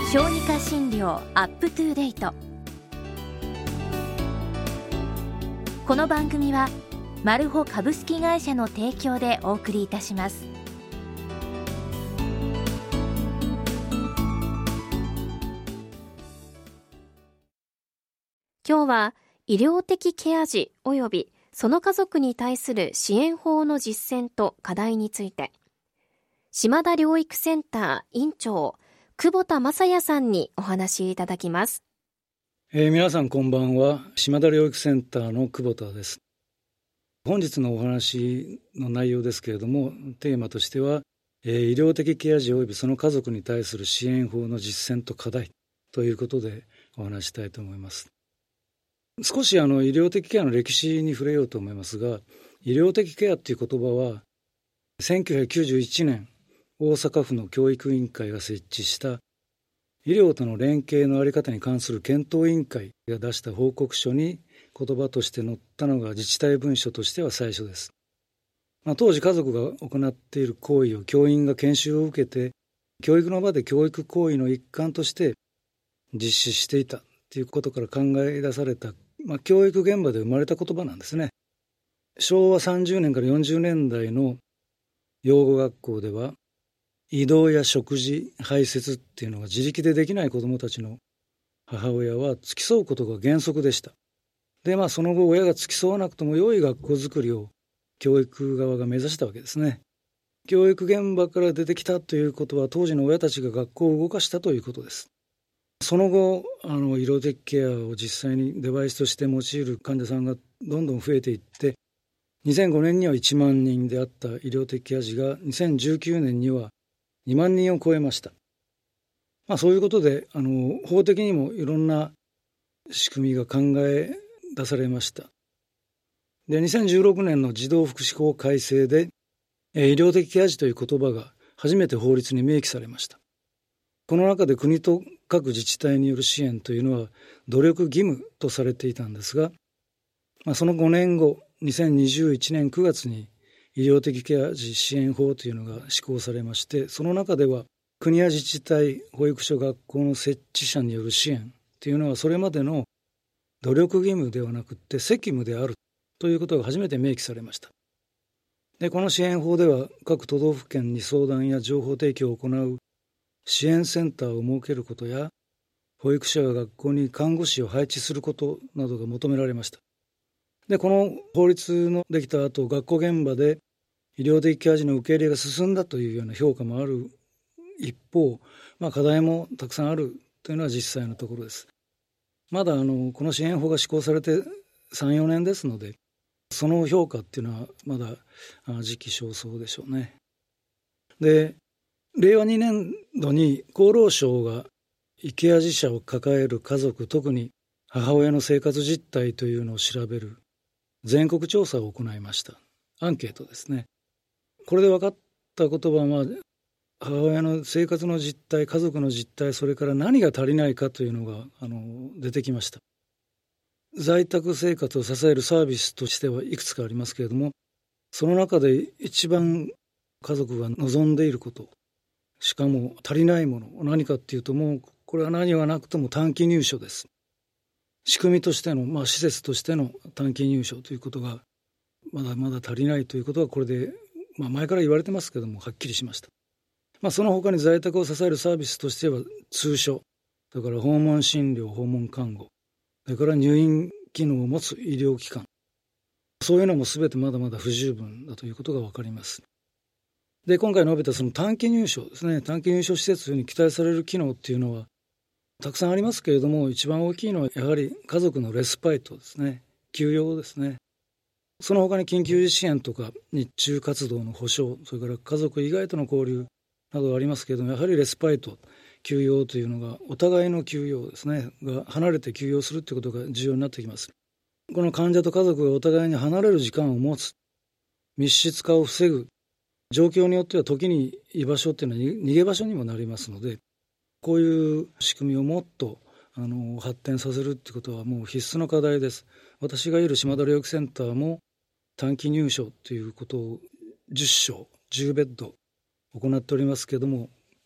小児科診療アップトゥーデイト。この番組はマルホ株式会社の提供でお送りいたします。 今日は医療的ケア児及びその家族に対する支援法の実践と課題について、島田療育センター院長久保田正也さんにお話いただきます。 皆さんこんばんは。島田療育センターの久保田です。本日のお話の内容ですけれども、テーマとしては、医療的ケア児及びその家族に対する支援法の実践と課題ということでお話したいと思います。少し医療的ケアの歴史に触れようと思いますが、医療的ケアという言葉は1991年大阪府の教育委員会が設置した医療との連携の在り方に関する検討委員会が出した報告書に言葉として載ったのが自治体文書としては最初です。当時家族が行っている行為を教員が研修を受けて、教育の場で教育行為の一環として実施していたということから考え出された、教育現場で生まれた言葉なんですね。昭和30年から40年代の養護学校では、移動や食事、排泄っていうのが自力でできない子どもたちの母親は付き添うことが原則でした。で、その後親が付き添わなくとも良い学校づくりを教育側が目指したわけですね。教育現場から出てきたということは、当時の親たちが学校を動かしたということです。その後、医療的ケアを実際にデバイスとして用いる患者さんがどんどん増えていって、2005年には1万人であった医療的ケア児が2019年には2万人を超えました。そういうことで法的にもいろんな仕組みが考え出されました。で、2016年の児童福祉法改正で医療的ケア児という言葉が初めて法律に明記されました。この中で国と各自治体による支援というのは努力義務とされていたんですが、その5年後、2021年9月に医療的ケア児支援法というのが施行されまして、その中では国や自治体、保育所、学校の設置者による支援というのはそれまでの努力義務ではなくて責務であるということが初めて明記されました。で、この支援法では各都道府県に相談や情報提供を行う支援センターを設けることや、保育所や学校に看護師を配置することなどが求められました。で、この法律のできた後、学校現場で医療的ケア児の受け入れが進んだというような評価もある一方、課題もたくさんあるというのは実際のところです。まだこの支援法が施行されて3、4年ですので、その評価っていうのはまだ時期尚早でしょうね。で、令和2年度に厚労省がケア児者を抱える家族、特に母親の生活実態というのを調べる全国調査を行いました。アンケートですね。これで分かったことは、母親の生活の実態、家族の実態、それから何が足りないかというのが出てきました。在宅生活を支えるサービスとしてはいくつかありますけれども、その中で一番家族が望んでいること、しかも足りないもの、何かっていうと、もうこれは何はなくとも短期入所です。仕組みとしての、施設としての短期入所ということがまだまだ足りないということは、これで、前から言われてますけども、はっきりしました。その他に在宅を支えるサービスとしては通所、それから訪問診療、訪問看護、それから入院機能を持つ医療機関、そういうのも全てまだまだ不十分だということが分かります。で、今回述べたその短期入所ですね、短期入所施設に期待される機能っていうのはたくさんありますけれども、一番大きいのはやはり家族のレスパイトですね、休養ですね。その他に緊急支援とか日中活動の保障、それから家族以外との交流などありますけれども、やはりレスパイト、休養というのがお互いの休養ですねが離れて休養するということが重要になってきます。この患者と家族がお互いに離れる時間を持つ、密室化を防ぐ、状況によっては時に居場所っていうのは逃げ場所にもなりますので、こういう仕組みをもっと発展させるってことはもう必須の課題です。私がいる島田療育センターも短期入所ということを10床10ベッド行っておりますけれども、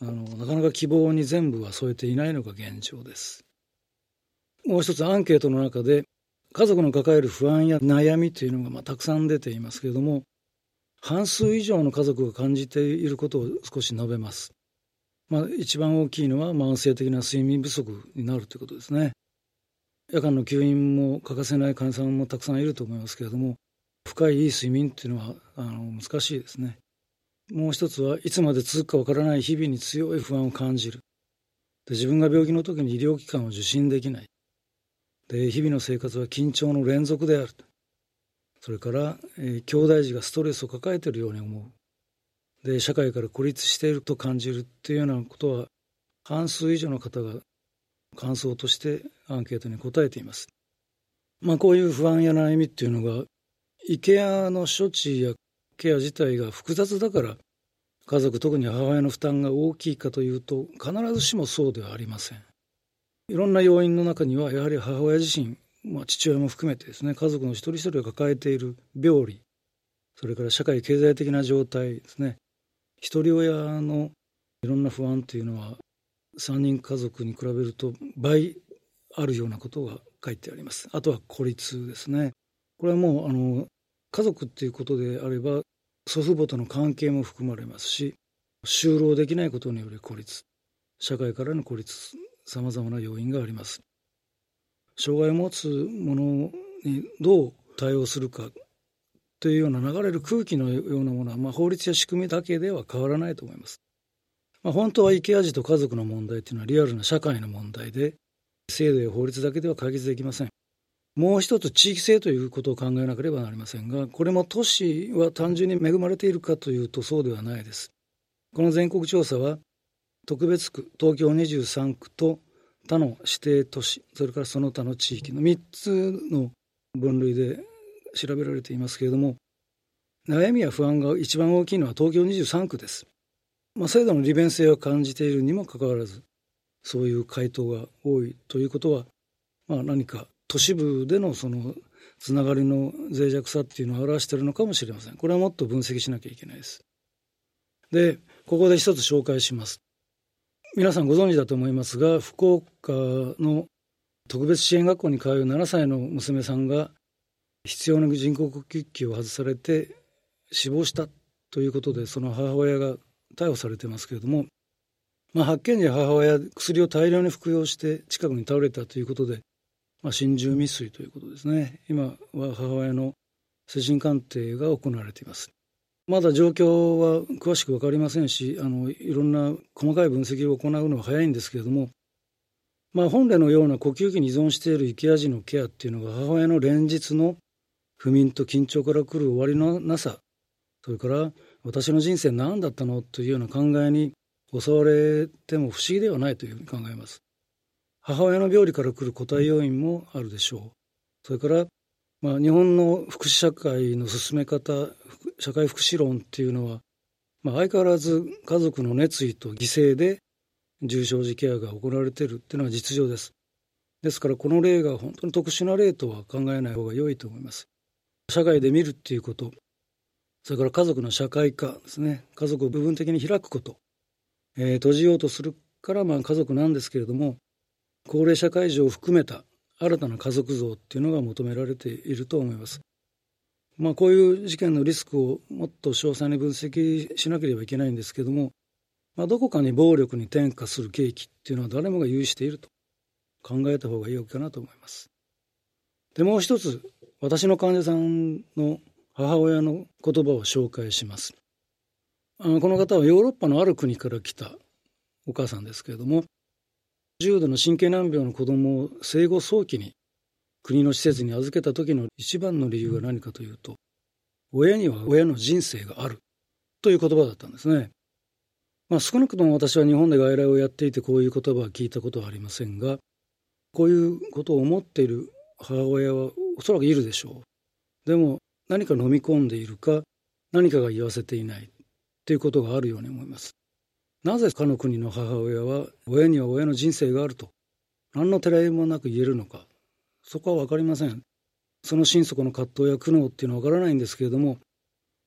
なかなか希望に全部は添えていないのが現状です。もう一つアンケートの中で家族の抱える不安や悩みというのがたくさん出ていますけれども、半数以上の家族が感じていることを少し述べます。一番大きいのは慢性的な睡眠不足になるということですね。夜間の休眠も欠かせない患者さんもたくさんいると思いますけれども、深いいい睡眠というのは難しいですね。もう一つはいつまで続くかわからない日々に強い不安を感じる。で、自分が病気の時に医療機関を受診できない。で、日々の生活は緊張の連続である。それから、兄弟児がストレスを抱えているように思う。で、社会から孤立していると感じるというようなことは半数以上の方が感想としてアンケートに答えています。こういう不安や悩みっていうのが胃ケアの処置やケア自体が複雑だから家族、特に母親の負担が大きいかというと必ずしもそうではありません。いろんな要因の中にはやはり母親自身、父親も含めてですね、家族の一人一人が抱えている病理、それから社会経済的な状態ですね、一人親のいろんな不安というのは3人家族に比べると倍あるようなことが書いてあります。あとは孤立ですね。これはもう家族っていうことであれば祖父母との関係も含まれますし、就労できないことによる孤立、社会からの孤立、さまざまな要因があります。障害を持つ者にどう対応するかというような流れる空気のようなものは、法律や仕組みだけでは変わらないと思います。本当はイケア児と家族の問題というのはリアルな社会の問題で、制度や法律だけでは解決できません。もう一つ地域性ということを考えなければなりませんが、これも都市は単純に恵まれているかというとそうではないです。この全国調査は特別区、東京23区と他の指定都市、それからその他の地域の3つの分類で調べられていますけれども、悩みや不安が一番大きいのは東京23区です。制度の利便性を感じているにもかかわらず、そういう回答が多いということは、何か都市部でのそのつながりの脆弱さっていうのを表しているのかもしれません。これはもっと分析しなきゃいけないです。で、ここで一つ紹介します。皆さんご存知だと思いますが、福岡の特別支援学校に通う7歳の娘さんが必要な人工呼吸器を外されて死亡したということで、その母親が逮捕されてますけれども、発見時母親薬を大量に服用して近くに倒れたということで、心中未遂ということですね。今は母親の精神鑑定が行われています。まだ状況は詳しく分かりませんし、いろんな細かい分析を行うのは早いんですけれども、本来のような呼吸器に依存しているイケア児のケアっていうのが母親の連日の不眠と緊張から来る終わりのなさ、それから私の人生何だったのというような考えに襲われても不思議ではないというふうに考えます。母親の病理から来る個体要因もあるでしょう。それから、日本の福祉社会の進め方、社会福祉論っていうのは、相変わらず家族の熱意と犠牲で重症児ケアが行われているっていうのは実情です。ですからこの例が本当に特殊な例とは考えない方が良いと思います。社会で見るっていうこと、それから家族の社会化ですね。家族を部分的に開くこと、閉じようとするから家族なんですけれども、高齢社会児を含めた新たな家族像っていうのが求められていると思います。こういう事件のリスクをもっと詳細に分析しなければいけないんですけども、どこかに暴力に転化する契機っていうのは誰もが有していると考えた方がいいかなと思います。で、もう一つ、私の患者さんの母親の言葉を紹介します。この方はヨーロッパのある国から来たお母さんですけれども、重度の神経難病の子供を生後早期に国の施設に預けた時の一番の理由は何かというと、親には親の人生があるという言葉だったんですね。少なくとも私は日本で外来をやっていてこういう言葉は聞いたことはありませんが、こういうことを思っている母親はおそらくいるでしょう。でも何か飲み込んでいるか、何かが言わせていないということがあるように思います。なぜかの国の母親は親には親の人生があると何のてらいもなく言えるのか、そこは分かりません。その心底の葛藤や苦悩っていうのは分からないんですけれども、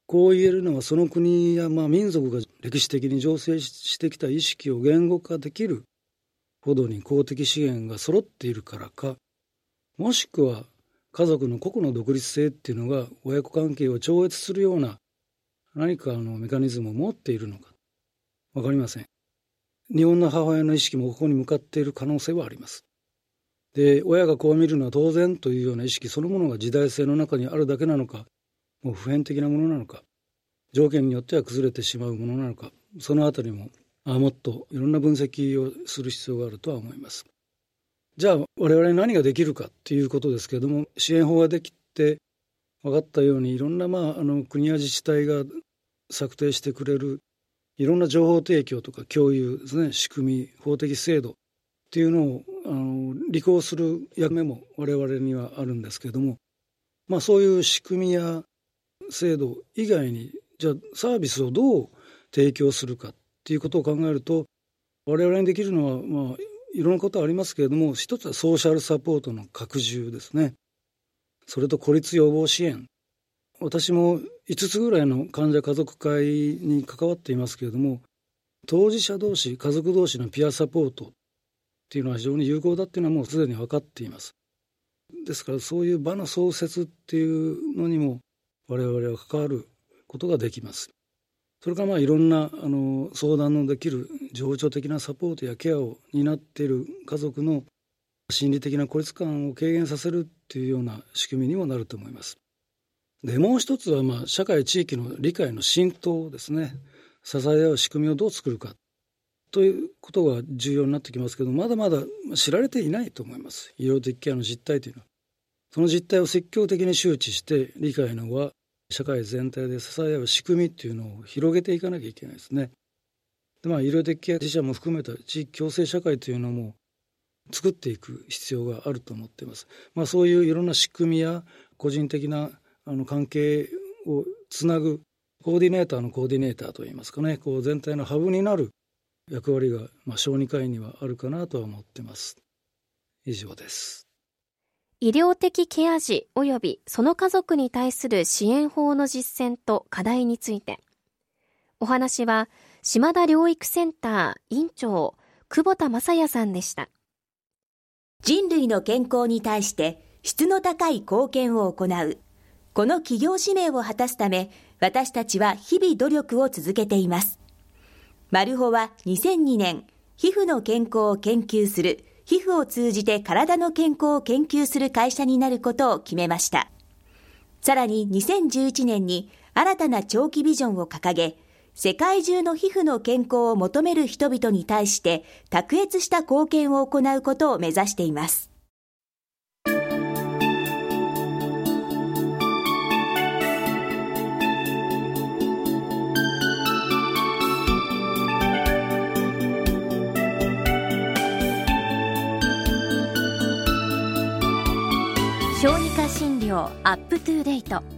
こう言えるのはその国や民族が歴史的に醸成してきた意識を言語化できるほどに公的資源が揃っているからか、もしくは家族の個々の独立性っていうのが親子関係を超越するような何かメカニズムを持っているのか分かりません。日本の母親の意識もここに向かっている可能性はあります。で、親がこう見るのは当然というような意識そのものが時代性の中にあるだけなのか、もう普遍的なものなのか、条件によっては崩れてしまうものなのか、そのあたりももっといろんな分析をする必要があるとは思います。じゃあ我々に何ができるかっていうことですけれども、支援法ができて分かったようにいろんな国や自治体が策定してくれるいろんな情報提供とか共有ですね、仕組み、法的制度っていうのを履行する役目も我々にはあるんですけれども、そういう仕組みや制度以外にじゃあサービスをどう提供するかっていうことを考えると、我々にできるのはいろんなことありますけれども、一つはソーシャルサポートの拡充ですね。それと孤立予防支援。私も5つぐらいの患者家族会に関わっていますけれども、当事者同士、家族同士のピアサポートっていうのは非常に有効だっていうのはもうすでに分かっています。ですからそういう場の創設っていうのにも我々は関わることができます。それからいろんな相談のできる情緒的なサポートやケアを担っている家族の心理的な孤立感を軽減させるっていうような仕組みにもなると思います。で、もう一つは社会地域の理解の浸透ですね。支え合う仕組みをどう作るかということが重要になってきますけど、まだまだ知られていないと思います。医療的ケアの実態というのは。その実態を積極的に周知して理解の輪、社会全体で支え合う仕組みっていうのを広げていかなきゃいけないですね。で、医療的ケア自社も含めた地域共生社会というのも作っていく必要があると思っています。そういういろんな仕組みや個人的な関係をつなぐコーディネーターのコーディネーターといいますかね、全体のハブになる役割が小児科医にはあるかなとは思っています。以上です。 医療的ケア児及びその家族に対する支援法の実践と課題について、お話は島田療育センター院長久保田正也さんでした。 人類の健康に対して質の高い貢献を行う、この企業使命を果たすため、私たちは日々努力を続けています。マルホは2002年、皮膚の健康を研究する、皮膚を通じて体の健康を研究する会社になることを決めました。さらに2011年に新たな長期ビジョンを掲げ、世界中の皮膚の健康を求める人々に対して卓越した貢献を行うことを目指しています。 小児科診療アップトゥーデイト。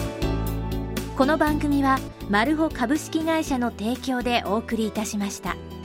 この番組はマルホ株式会社の提供でお送りいたしました。